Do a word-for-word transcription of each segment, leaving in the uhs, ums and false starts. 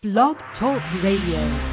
Blog Talk Radio.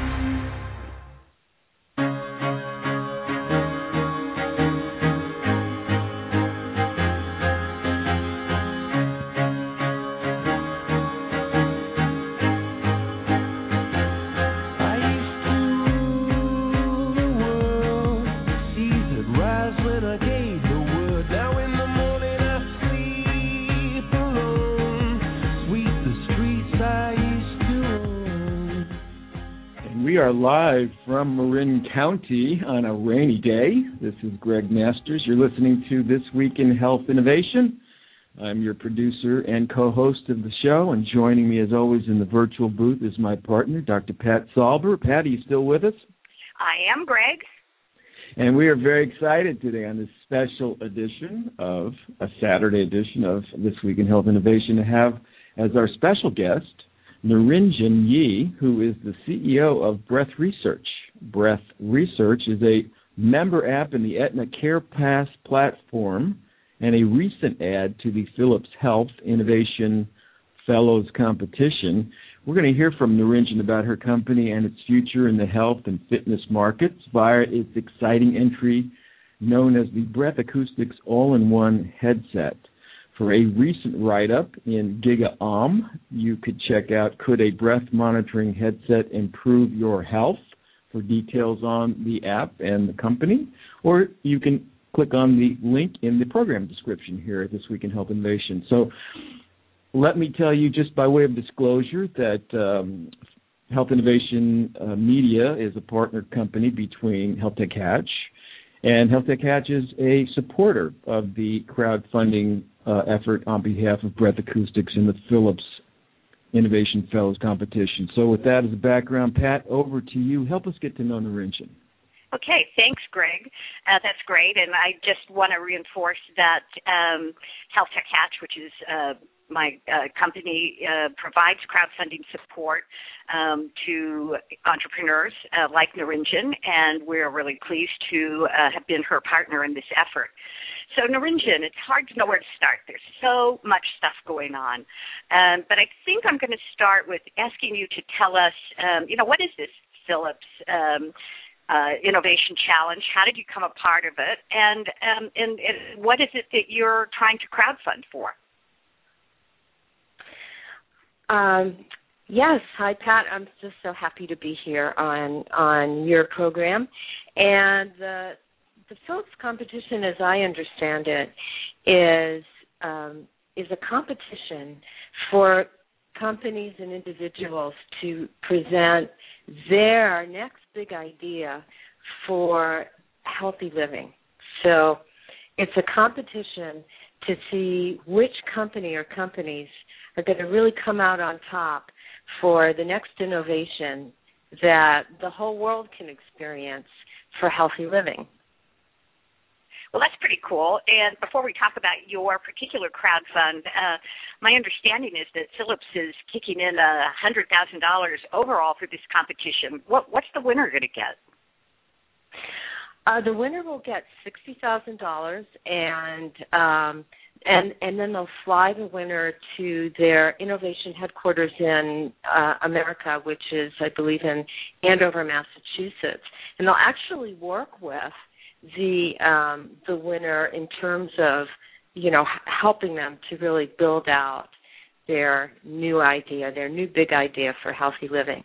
We are live from Marin County on a rainy day. This is Greg Masters. You're listening to This Week in Health Innovation. I'm your producer and co-host of the show, and joining me as always in the virtual booth is my partner, Doctor Pat Salber. Pat, are you still with us? I am, Greg. And we are very excited today on this special edition of, a Saturday edition of This Week in Health Innovation, to have as our special guest Niranjan Yee, who is the C E O of Breath Research. Breath Research is a member app in the Aetna CarePass platform and a recent add to the Philips Health Innovation Fellows competition. We're going to hear from Niranjan about her company and its future in the health and fitness markets via its exciting entry known as the Breath Acoustics All-in-One Headset. For a recent write-up in GigaOM, you could check out Could a Breath Monitoring Headset Improve Your Health? For details on the app and the company. Or you can click on the link in the program description here at This Week in Health Innovation. So let me tell you, just by way of disclosure, that um, Health Innovation uh, Media is a partner company between HealthTech Hatch, and HealthTech Hatch is a supporter of the crowdfunding uh, effort on behalf of Breath Acoustics in the Philips Innovation Fellows competition. So with that as a background, Pat, over to you. Help us get to know Niranjan. Okay, thanks, Greg. Uh, that's great, and I just want to reinforce that um, HealthTech Hatch, which is uh, my uh, company, uh, provides crowdfunding support um, to entrepreneurs uh, like Niranjan, and we're really pleased to uh, have been her partner in this effort. So, Niranjan, it's hard to know where to start. There's so much stuff going on. Um, but I think I'm going to start with asking you to tell us, um, you know, what is this Philips um, uh, Innovation Challenge? How did you come a part of it? And, um, and, and what is it that you're trying to crowdfund for? Um, yes. Hi, Pat. I'm just so happy to be here on on your program. And the the Philips competition, as I understand it, is um, is a competition for companies and individuals to present their next big idea for healthy living. So it's a competition to see which company or companies are going to really come out on top for the next innovation that the whole world can experience for healthy living. Well, that's pretty cool. And before we talk about your particular crowdfund, uh, my understanding is that Philips is kicking in one hundred thousand dollars overall for this competition. What, what's the winner going to get? Uh, the winner will get sixty thousand dollars, and um, and and then they'll fly the winner to their innovation headquarters in uh, America, which is, I believe, in Andover, Massachusetts. And they'll actually work with the um, the winner in terms of, you know, helping them to really build out their new idea, their new big idea for healthy living.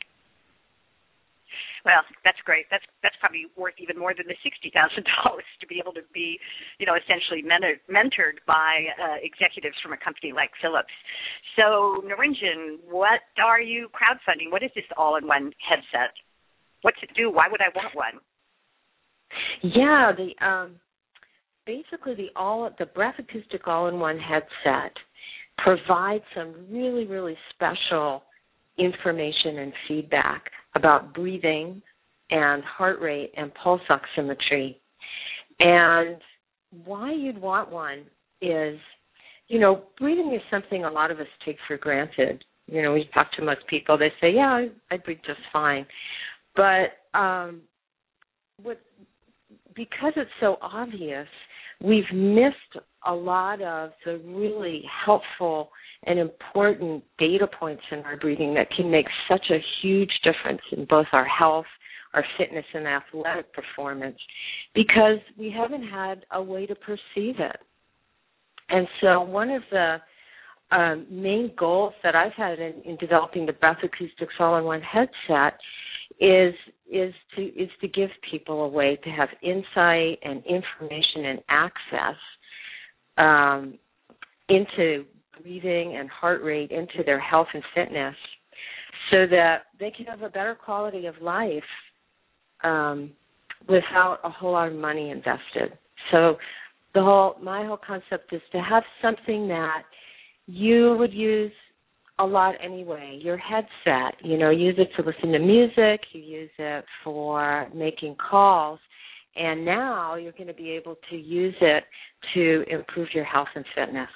Well, that's great. That's that's probably worth even more than the sixty thousand dollars to be able to be, you know, essentially mentored, mentored by uh, executives from a company like Philips. So, Niranjan, what are you crowdfunding? What is this all-in-one headset? What's it do? Why would I want one? Yeah, the um, basically the all the Breath Acoustic All-in-One headset provides some really, really special information and feedback about breathing and heart rate and pulse oximetry. And why you'd want one is, you know, breathing is something a lot of us take for granted. You know, we talk to most people, they say, yeah, I, I breathe just fine. But um, what, because it's so obvious, we've missed a lot of the really helpful and important data points in our breathing that can make such a huge difference in both our health, our fitness, and athletic performance, because we haven't had a way to perceive it. And so one of the um, main goals that I've had in, in developing the Breath Acoustics all-in-one headset is is to is to give people a way to have insight and information and access um, into breathing and heart rate, into their health and fitness, so that they can have a better quality of life um, without a whole lot of money invested. So the whole my whole concept is to have something that you would use a lot anyway. Your headset, you know, use it to listen to music, you use it for making calls, and now you're going to be able to use it to improve your health and fitness.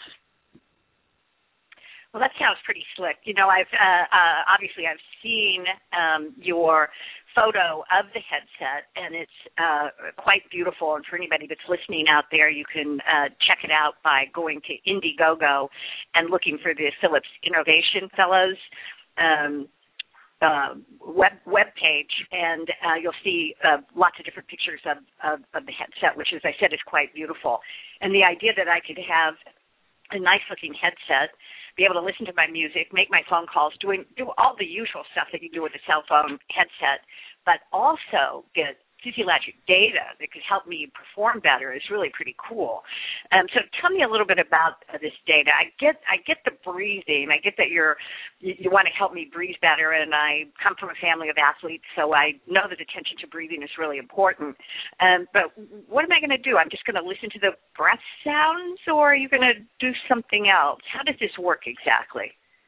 Well, that sounds pretty slick. You know, I've uh, uh, obviously I've seen um, your photo of the headset, and it's uh, quite beautiful. And for anybody that's listening out there, you can uh, check it out by going to Indiegogo and looking for the Philips Innovation Fellows um, uh, web web page, and uh, you'll see uh, lots of different pictures of, of, of the headset, which, as I said, is quite beautiful. And the idea that I could have a nice-looking headset, be able to listen to my music, make my phone calls, doing do all the usual stuff that you do with a cell phone headset, but also get physiologic data that could help me perform better is really pretty cool. Um, so tell me a little bit about uh, this data. I get I get the breathing. I get that you're you, you want to help me breathe better, and I come from a family of athletes, so I know that attention to breathing is really important. Um, but what am I going to do? I'm just going to listen to the breath sounds, or are you going to do something else? How does this work exactly?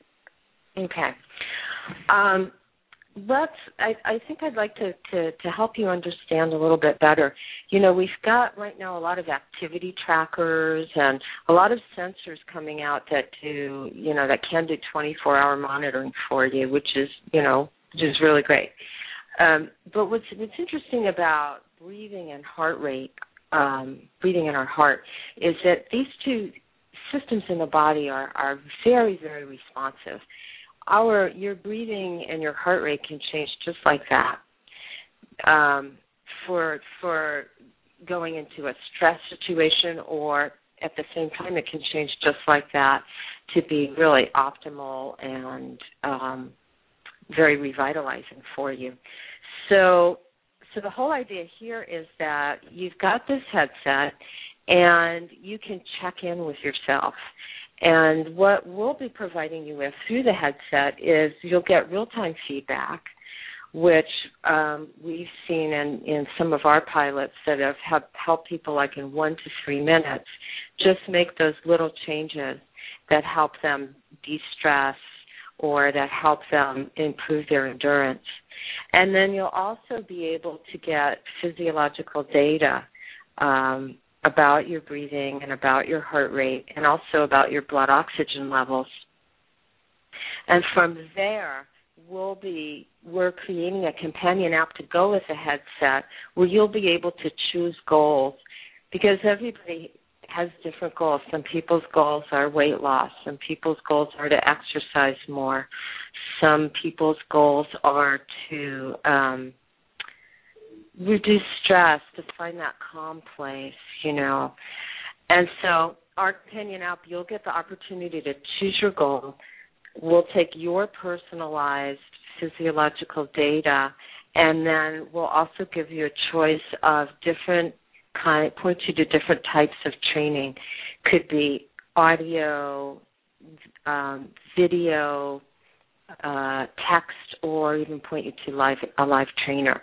Okay. Um, Let's. I, I think I'd like to, to, to help you understand a little bit better. You know, we've got right now a lot of activity trackers and a lot of sensors coming out that do, you know, that can do twenty-four hour monitoring for you, which is, you know, which is really great. Um, but what's what's interesting about breathing and heart rate, um, breathing in our heart, is that these two systems in the body are, are very, very responsive. Our your breathing and your heart rate can change just like that. Um, for for going into a stress situation, or at the same time, it can change just like that to be really optimal and um, very revitalizing for you. So, so the whole idea here is that you've got this headset, and you can check in with yourself. And what we'll be providing you with through the headset is you'll get real-time feedback, which um, we've seen in, in some of our pilots that have, have helped people like in one to three minutes just make those little changes that help them de-stress or that help them improve their endurance. And then you'll also be able to get physiological data um about your breathing and about your heart rate and also about your blood oxygen levels. And from there, we'll be, we're creating a companion app to go with the headset where you'll be able to choose goals, because everybody has different goals. Some people's goals are weight loss. Some people's goals are to exercise more. Some people's goals are to um, reduce stress, to find that calm place, you know. And so our companion app, you'll get the opportunity to choose your goal. We'll take your personalized physiological data, and then we'll also give you a choice of different kind, point you to different types of training. Could be audio, um, video, uh, text, or even point you to live a live trainer.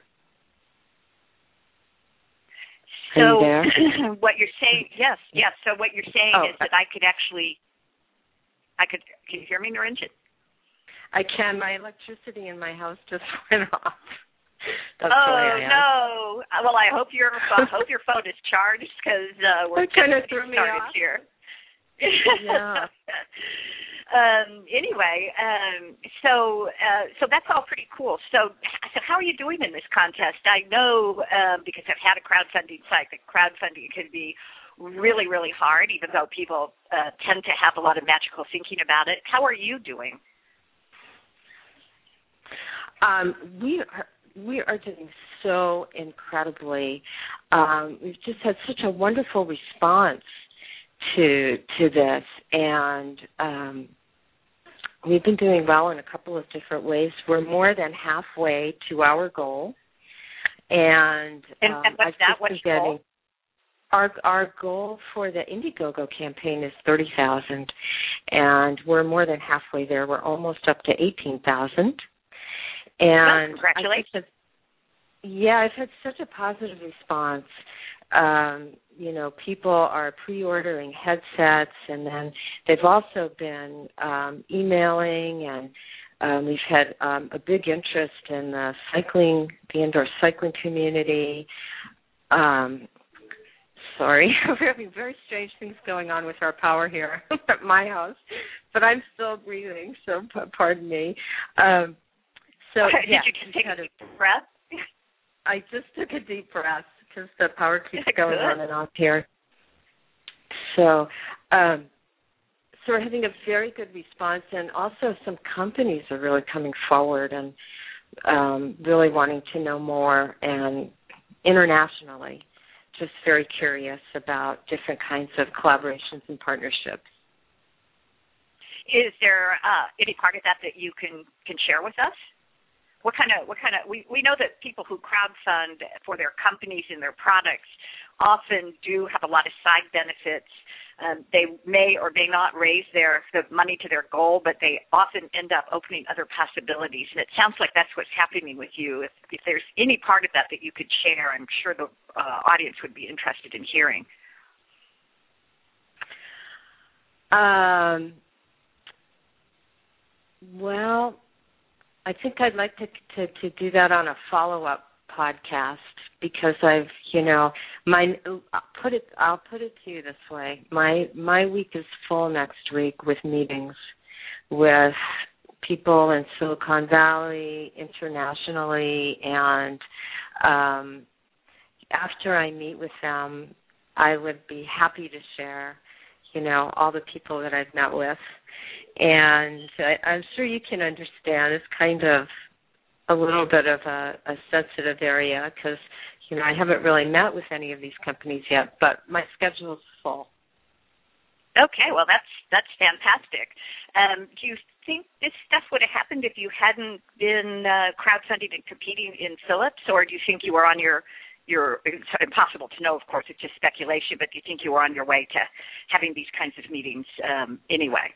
So what you're saying, yes, yes. So what you're saying oh, is that I could actually, I could, can you hear me, Narinjan? I can. My electricity in my house just went off. That's oh, why I am. no. Well, I hope your, I hope your phone is charged, because uh, we're just kind of threw me started off. here. Yeah. Um, anyway, um, so uh, so that's all pretty cool. So, so how are you doing in this contest? I know um, because I've had a crowdfunding site that crowdfunding can be really, really hard, even though people uh, tend to have a lot of magical thinking about it. How are you doing? Um, we are we are doing so incredibly. Um, we've just had such a wonderful response to to this, and um, we've been doing well in a couple of different ways. We're more than halfway to our goal, and, and, um, and what's I've that? just What's been getting. goal? Our our goal for the Indiegogo campaign is thirty thousand, and we're more than halfway there. We're almost up to eighteen thousand. And well, congratulations! That, yeah, I've had such a positive response. Um, you know, people are pre-ordering headsets, and then they've also been um, emailing, and um, we've had um, a big interest in the cycling, the indoor cycling community. Um, Sorry, we're having very strange things going on with our power here at my house, but I'm still breathing, so p- pardon me. Um, so Did yeah, you just take a a, deep breath? I just took a deep breath because the power keeps Good. going on and off here. So, um, so we're having a very good response, and also some companies are really coming forward and um, really wanting to know more, and internationally. Just very curious about different kinds of collaborations and partnerships. Is there uh, any part of that that you can, can share with us? What kind of what kind of we, we know that people who crowdfund for their companies and their products often do have a lot of side benefits. Um, they may or may not raise their the money to their goal, but they often end up opening other possibilities. And it sounds like that's what's happening with you. If, if there's any part of that that you could share, I'm sure the uh, audience would be interested in hearing. Um. Well, I think I'd like to, to to do that on a follow-up podcast, because I've, you know, my I'll put it I'll put it to you this way. My my week is full next week with meetings with people in Silicon Valley, internationally, and um, after I meet with them, I would be happy to share, you know, all the people that I've met with. And I, I'm sure you can understand it's kind of a little bit of a, a sensitive area, because, you know, I haven't really met with any of these companies yet, but my schedule is full. Okay, well, that's that's fantastic. Um, do you think this stuff would have happened if you hadn't been uh, crowdfunding and competing in Philips, or do you think you were on your your? It's impossible to know, of course, it's just speculation, but do you think you were on your way to having these kinds of meetings um, anyway?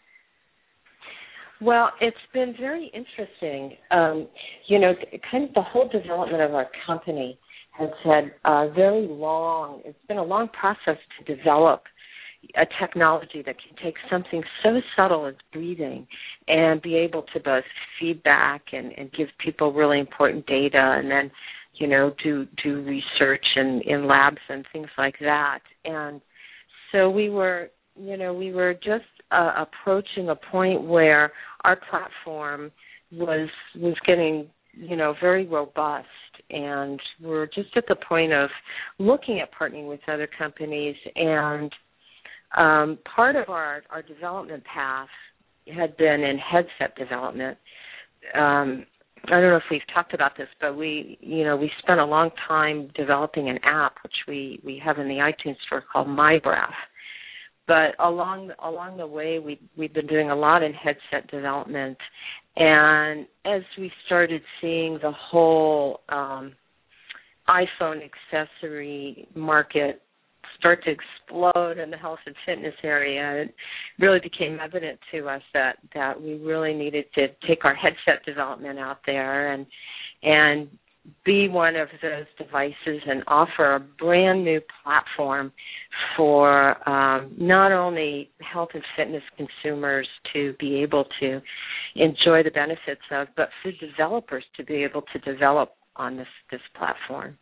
Well, it's been very interesting. Um, you know, kind of the whole development of our company has had a very long, it's been a long process to develop a technology that can take something so subtle as breathing and be able to both feedback and, and give people really important data, and then, you know, do do research in, in labs and things like that. And so we were, you know, we were just uh, approaching a point where our platform was was getting, you know, very robust, and we're just at the point of looking at partnering with other companies. And um, part of our, our development path had been in headset development. Um, I don't know if we've talked about this, but we, you know, we spent a long time developing an app, which we, we have in the iTunes store, called MyBreath. But along along the way, we we've been doing a lot in headset development, and as we started seeing the whole um, iPhone accessory market start to explode in the health and fitness area, it really became evident to us that, that we really needed to take our headset development out there and and be one of those devices and offer a brand new platform for um, not only health and fitness consumers to be able to enjoy the benefits of, but for developers to be able to develop on this, this platform.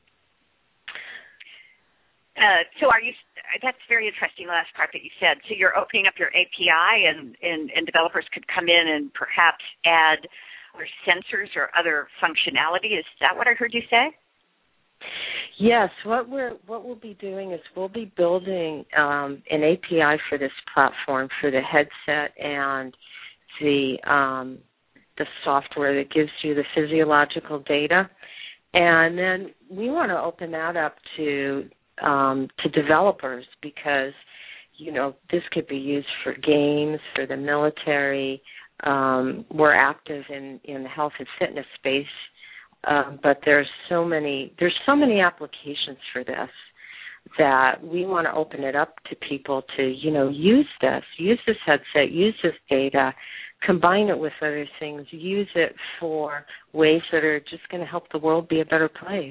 Uh, so are you, that's very interesting, the last part that you said. So you're opening up your A P I and, and, and developers could come in and perhaps add or sensors or other functionality. Is that what I heard you say? Yes, what we're what we'll be doing is we'll be building um, an A P I for this platform for the headset and the um, the software that gives you the physiological data, and then we want to open that up to um, to developers because you know this could be used for games, for the military. Um, we're active in, in the health and fitness space. Um, but there's so many there's so many applications for this that we want to open it up to people to, you know, use this, use this headset, use this data, combine it with other things, use it for ways that are just going to help the world be a better place.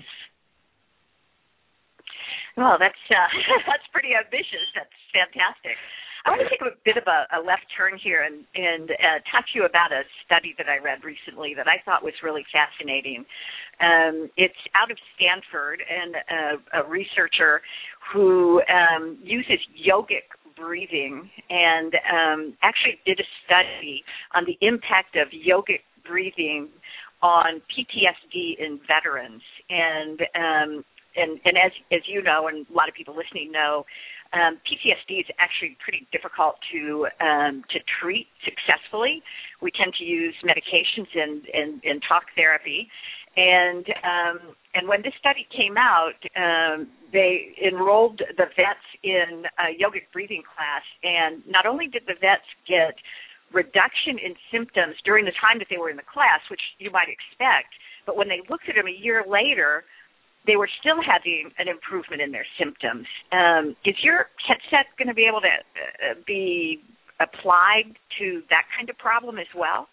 Well, that's uh, that's pretty ambitious. That's fantastic. I want to take a bit of a, a left turn here and, and uh, talk to you about a study that I read recently that I thought was really fascinating. Um, it's out of Stanford, and a, a researcher who um, uses yogic breathing and um, actually did a study on the impact of yogic breathing on P T S D in veterans. And um, and, and as, as you know, and a lot of people listening know, Um, P T S D is actually pretty difficult to um, to treat successfully. We tend to use medications and, and, and talk therapy. And um, and when this study came out, um, they enrolled the vets in a yogic breathing class. And not only did the vets get reduction in symptoms during the time that they were in the class, which you might expect, but when they looked at them a year later, they were still having an improvement in their symptoms. Um, is your headset going to be able to uh, be applied to that kind of problem as well?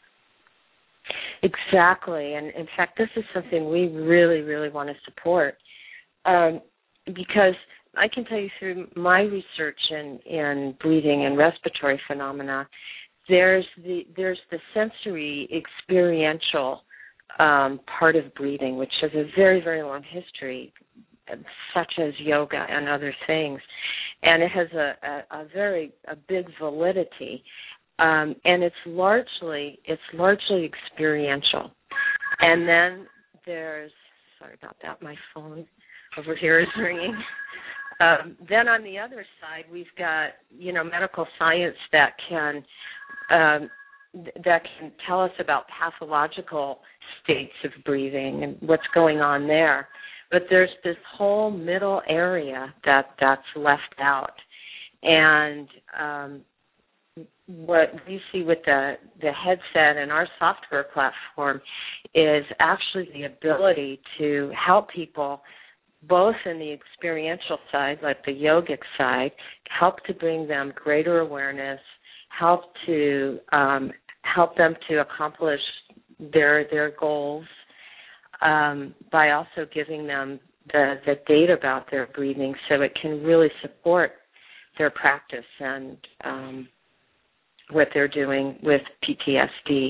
Exactly. And, in fact, this is something we really, really want to support um, because I can tell you through my research in, in breathing and respiratory phenomena, there's the, there's the sensory experiential Um, part of breathing, which has a very, very long history, such as yoga and other things, and it has a, a, a very a big validity, um, and it's largely it's largely experiential. And then there's sorry about that, my phone over here is ringing. Um, then on the other side, we've got you know medical science that can. Um, that can tell us about pathological states of breathing and what's going on there. But there's this whole middle area that, that's left out. And um, what we see with the, the headset and our software platform is actually the ability to help people both in the experiential side, like the yogic side, help to bring them greater awareness, help to um, help them to accomplish their their goals um, by also giving them the, the data about their breathing so it can really support their practice and um, what they're doing with P T S D.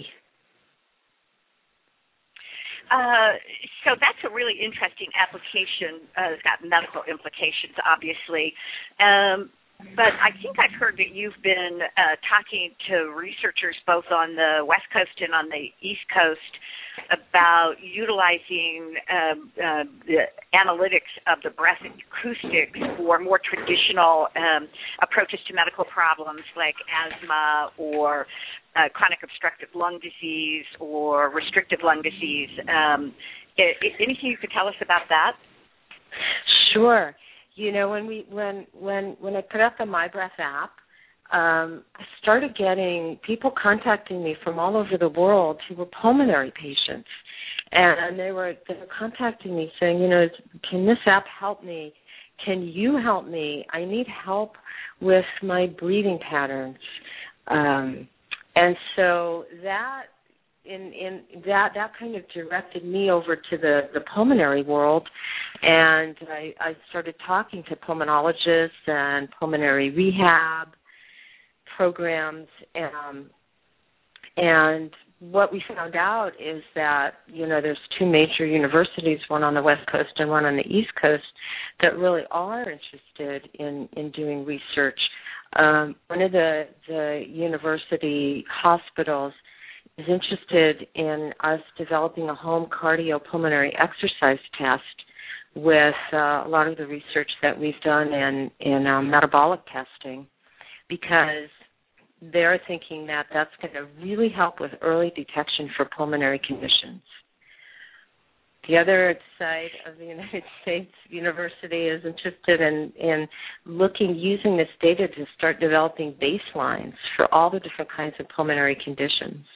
Uh, so that's a really interesting application. Uh, it's got medical implications, obviously. Um, but I think I've heard that you've been uh, talking to researchers both on the West Coast and on the East Coast about utilizing um, uh, the analytics of the breath acoustics for more traditional um, approaches to medical problems like asthma or uh, chronic obstructive lung disease or restrictive lung disease. Um, I- anything you could tell us about that? Sure. You know, when we when when when I put out the MyBreath app, um, I started getting people contacting me from all over the world who were pulmonary patients, and they were they were contacting me saying, you know, can this app help me? Can you help me? I need help with my breathing patterns, um, and so that. In, in that that kind of directed me over to the, the pulmonary world, and I, I started talking to pulmonologists and pulmonary rehab programs, um, and what we found out is that, you know, there's two major universities, one on the West Coast and one on the East Coast, that really are interested in, in doing research. Um, one of the, the university hospitals is interested in us developing a home cardiopulmonary exercise test with uh, a lot of the research that we've done in, in um, metabolic testing, because they're thinking that that's going to really help with early detection for pulmonary conditions. The other side of the United States University is interested in, in looking, using this data to start developing baselines for all the different kinds of pulmonary conditions.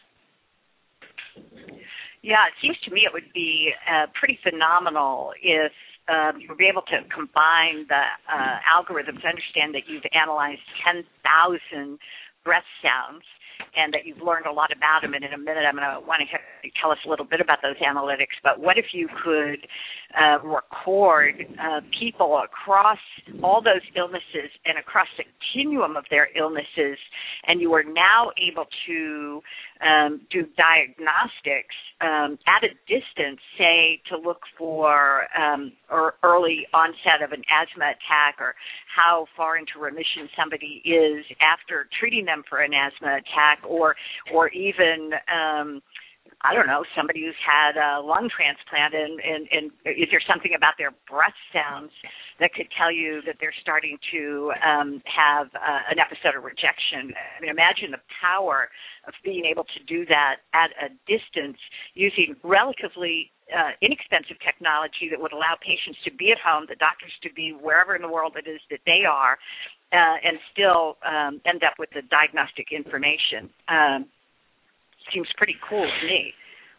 Yeah, it seems to me it would be uh, pretty phenomenal if um, you would be able to combine the uh, algorithms. I understand that you've analyzed ten thousand breath sounds and that you've learned a lot about them. And in a minute, I'm going to want to have you tell us a little bit about those analytics. But what if you could uh, record uh, people across all those illnesses and across the continuum of their illnesses, and you are now able to um, do diagnostics um, at a distance, say, to look for um, or early onset of an asthma attack, or how far into remission somebody is after treating them for an asthma attack, or or even um, I don't know, somebody who's had a lung transplant, and, and, and is there something about their breath sounds that could tell you that they're starting to um, have uh, an episode of rejection? I mean, imagine the power of being able to do that at a distance using relatively uh, inexpensive technology that would allow patients to be at home, the doctors to be wherever in the world it is that they are, uh, and still um, end up with the diagnostic information. Um, Seems pretty cool to me.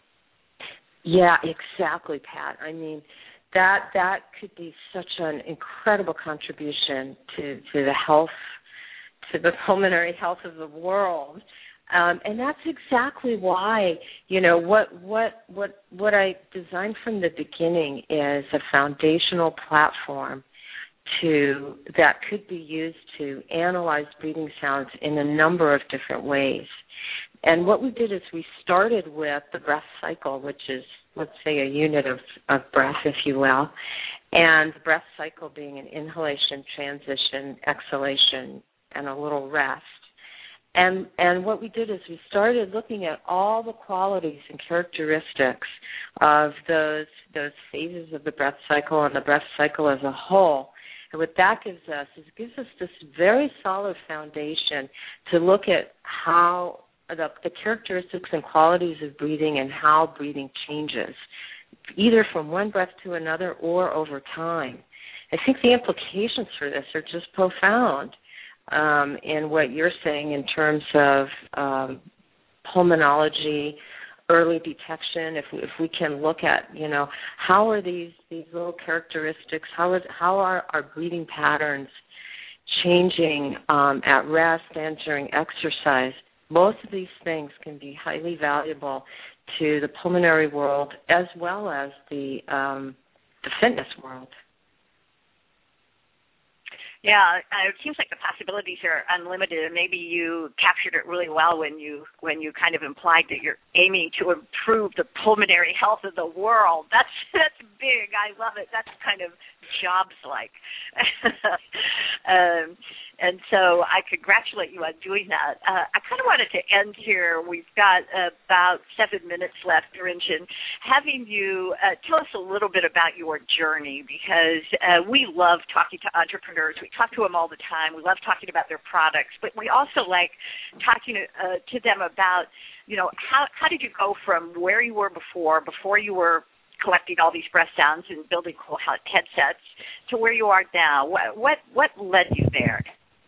Yeah, exactly, Pat. I mean, that that could be such an incredible contribution to, to the health, to the pulmonary health of the world. Um, and that's exactly why, you know, what what what what I designed from the beginning is a foundational platform to that could be used to analyze breathing sounds in a number of different ways. And what we did is we started with the breath cycle, which is, let's say, a unit of, of breath, if you will, and the breath cycle being an inhalation, transition, exhalation, and a little rest. And and what we did is we started looking at all the qualities and characteristics of those those phases of the breath cycle and the breath cycle as a whole. And what that gives us is it gives us this very solid foundation to look at how The, the characteristics and qualities of breathing and how breathing changes, either from one breath to another or over time. I think the implications for this are just profound um, in what you're saying in terms of um, pulmonology, early detection. If we, if we can look at, you know, how are these, these little characteristics, how, is, how are our breathing patterns changing um, at rest and during exercise. Both of these things can be highly valuable to the pulmonary world as well as the um, the fitness world. Yeah, uh, it seems like the possibilities are unlimited, and maybe you captured it really well when you when you kind of implied that you're aiming to improve the pulmonary health of the world. That's that's big. I love it. That's kind of jobs-like. um, and so I congratulate you on doing that. Uh, I kind of wanted to end here. We've got about seven minutes left, Nirinjan, having you uh, tell us a little bit about your journey, because uh, we love talking to entrepreneurs. We talk to them all the time. We love talking about their products, but we also like talking to, uh, to them about, you know, how, how did you go from where you were before, before you were collecting all these breath sounds and building cool headsets, to where you are now? What what, what led you there?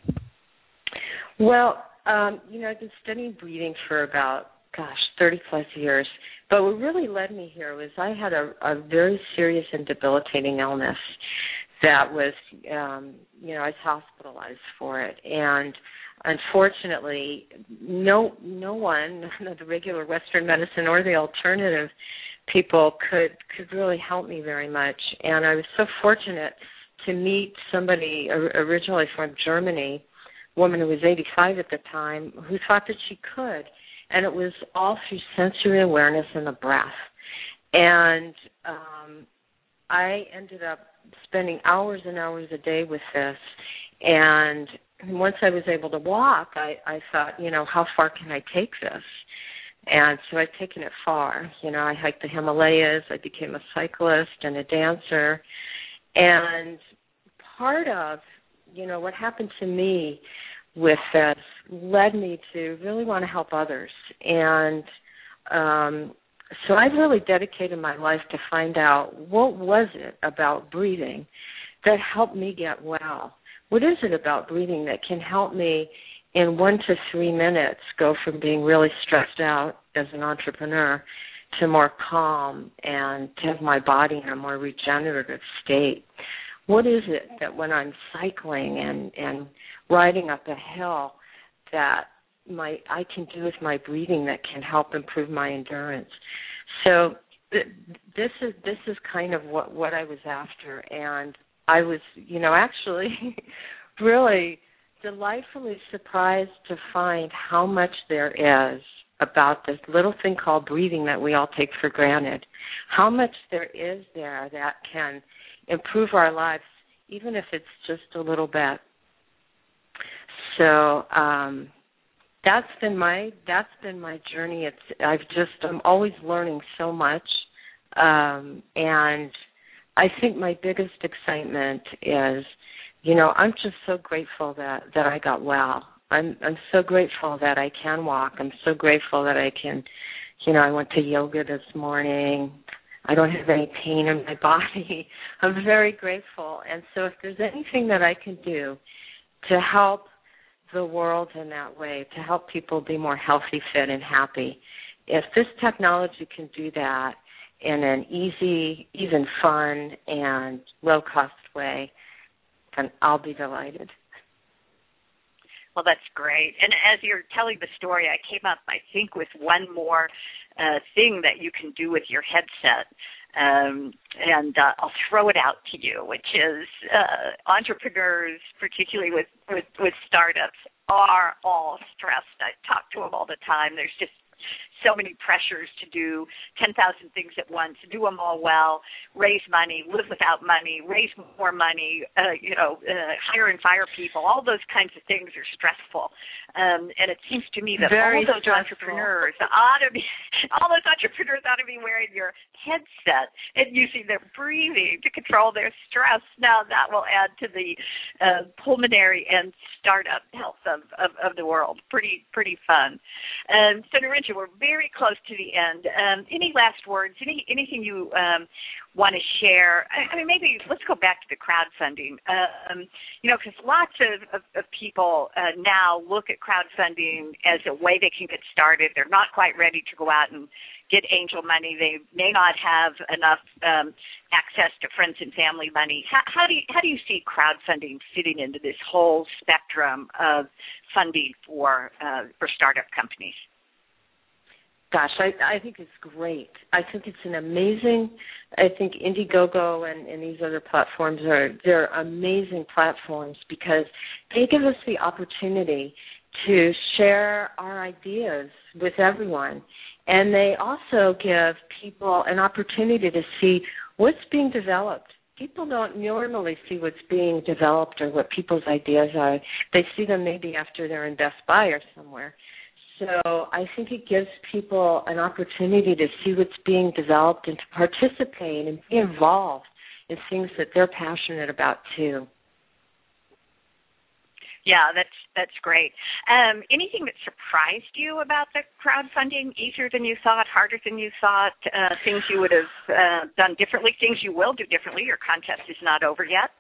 Well, um, you know, I've been studying breathing for about, gosh, thirty plus years. But what really led me here was I had a, a very serious and debilitating illness that was, um, you know, I was hospitalized for it. And unfortunately, no no one, none of the regular Western medicine or the alternative people could, could really help me very much. And I was so fortunate to meet somebody originally from Germany, a woman who was eighty-five at the time, who thought that she could. And it was all through sensory awareness and the breath. And um, I ended up spending hours and hours a day with this. And once I was able to walk, I, I thought, you know, how far can I take this? And so I've taken it far. You know, I hiked the Himalayas. I became a cyclist and a dancer. And part of, you know, what happened to me with this led me to really want to help others. And um, so I really dedicated my life to find out what was it about breathing that helped me get well. What is it about breathing that can help me in one to three minutes go from being really stressed out as an entrepreneur to more calm and to have my body in a more regenerative state? What is it that when I'm cycling and, and riding up a hill that my I can do with my breathing that can help improve my endurance? So th- this is this is kind of what, what I was after, and I was, you know, actually really delightfully surprised to find how much there is about this little thing called breathing that we all take for granted, how much there is there that can improve our lives, even if it's just a little bit. So um, that's been my that's been my journey. It's I've just I'm always learning so much, um, and I think my biggest excitement is, you know, I'm just so grateful that, that I got well. I'm I'm so grateful that I can walk. I'm so grateful that I can, you know, I went to yoga this morning. I don't have any pain in my body. I'm very grateful. And so if there's anything that I can do to help the world in that way, to help people be more healthy, fit, and happy, if this technology can do that in an easy, even fun, and low-cost way, then I'll be delighted. Well, that's great. And as you're telling the story, I came up, I think, with one more uh, thing that you can do with your headset. Um, and uh, I'll throw it out to you, which is uh, entrepreneurs, particularly with, with, with startups, are all stressed. I talk to them all the time. There's just so many pressures to do ten thousand things at once, do them all well, raise money, live without money, raise more money, uh, you know, uh, hire and fire people. All those kinds of things are stressful. Um, and it seems to me that Very all those stressful. entrepreneurs ought to be, all those entrepreneurs ought to be wearing your headset and using their breathing to control their stress. Now that will add to the uh, pulmonary and startup health of, of, of the world. Pretty, pretty fun. Um, so Narendra, we're very close to the end. Um, any last words? Any anything you um, want to share? I, I mean, maybe let's go back to the crowdfunding. Um, you know, because lots of, of, of people uh, now look at crowdfunding as a way they can get started. They're not quite ready to go out and get angel money. They may not have enough um, access to friends and family money. How, how do you, how do you see crowdfunding fitting into this whole spectrum of funding for uh, for startup companies? Gosh, I, I think it's great. I think it's an amazing, I think Indiegogo and, and these other platforms are, they're amazing platforms because they give us the opportunity to share our ideas with everyone. And they also give people an opportunity to see what's being developed. People don't normally see what's being developed or what people's ideas are. They see them maybe after they're in Best Buy or somewhere. So I think it gives people an opportunity to see what's being developed and to participate and be involved in things that they're passionate about too. Yeah, that's that's great. Um, anything that surprised you about the crowdfunding? Easier than you thought, harder than you thought, uh, things you would have uh, done differently, things you will do differently? Your contest is not over yet.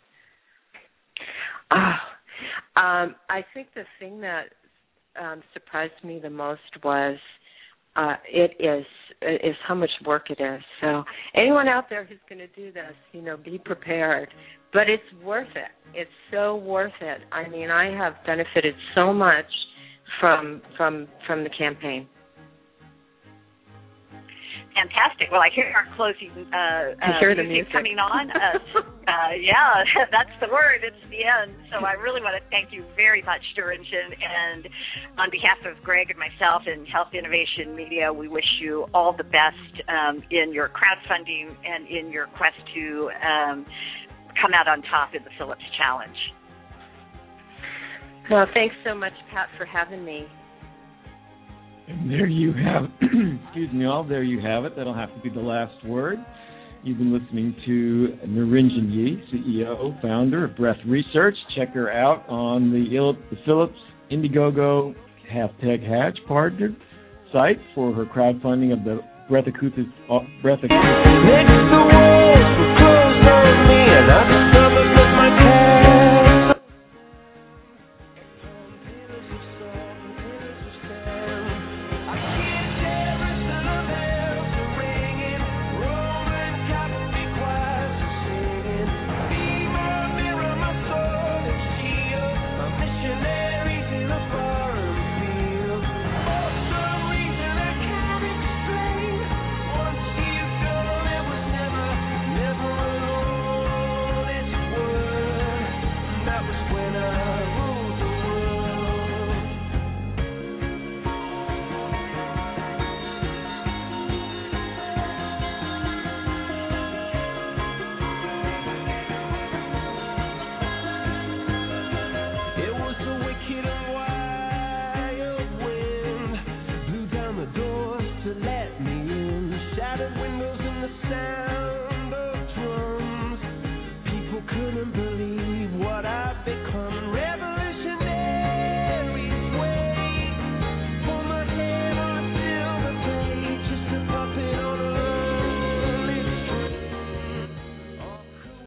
Uh, um, I think the thing that Um, surprised me the most was uh, it is is how much work it is. So anyone out there who's going to do this, you know, be prepared. But it's worth it. It's so worth it. I mean, I have benefited so much from from from the campaign. Fantastic. Well, I hear our closing uh, I hear uh, the music coming on. Uh, uh, yeah, that's the word. It's the end. So I really want to thank you very much, Narendra. And on behalf of Greg and myself and Health Innovation Media, we wish you all the best um, in your crowdfunding and in your quest to um, come out on top in the Phillips Challenge. Well, thanks so much, Pat, for having me. And there you have, excuse me, all. There you have it. That'll have to be the last word. You've been listening to Nirinjan Yee, C E O, founder of Breath Research. Check her out on the, Il- the Philips Indiegogo Half Peg Hatch partner site for her crowdfunding of the Breath Acoustic. Uh, Breath Acoustic. Next to the walls were closed on me, and I